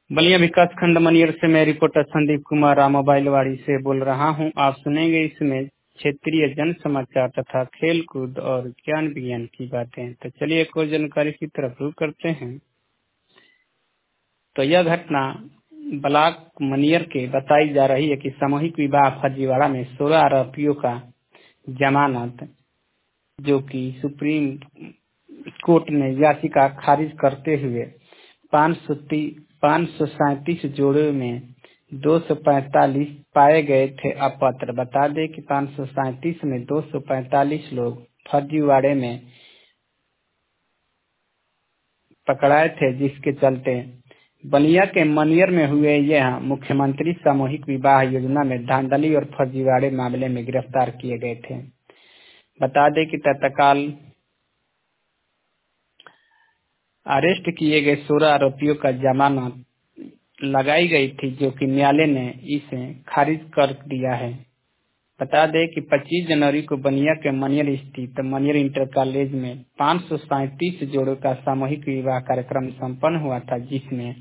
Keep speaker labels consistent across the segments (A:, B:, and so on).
A: बलिया विकास खंड मनियर से मैं रिपोर्टर संदीप कुमार मोबाइलवाड़ी से बोल रहा हूं। आप सुनेंगे इसमें क्षेत्रीय जन समाचार तथा खेल कूद और ज्ञान विज्ञान की बातें। तो चलिए एक और जानकारी की तरफ रुख करते हैं। तो यह घटना ब्लॉक मनियर के बताई जा रही है कि सामूहिक विवाह फर्जीवाड़ा में 16 आरोपियों का जमानत, जो कि सुप्रीम कोर्ट ने याचिका खारिज करते हुए 537 जोड़े में 245 पाए गए थे अपात्र। बता दें कि 537 में 245 लोग फर्जीवाड़े में पकड़ाए थे, जिसके चलते बलिया के मनियर में हुए यह मुख्यमंत्री सामूहिक विवाह योजना में धांधली और फर्जीवाड़े मामले में गिरफ्तार किए गए थे। बता दें कि तत्काल अरेस्ट किए गए 16 आरोपियों का जमानत लगाई गई थी, जो कि न्यायालय ने इसे खारिज कर दिया है। बता दें कि 25 जनवरी को बलिया के मनियर स्थित मनियर इंटर कॉलेज में 537 जोड़ों का सामूहिक विवाह कार्यक्रम संपन्न हुआ था, जिसमें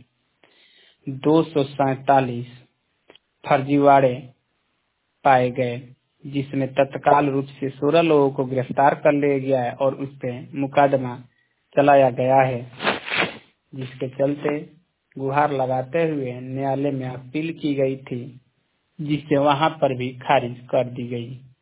A: 247 फर्जीवाड़े पाए गए, जिसमें तत्काल रूप से 16 लोगों को गिरफ्तार कर लिया गया है और उस पर मुकदमा चलाया गया है, जिसके चलते गुहार लगाते हुए न्यायालय में अपील की गई थी, जिसे वहां पर भी खारिज कर दी गई।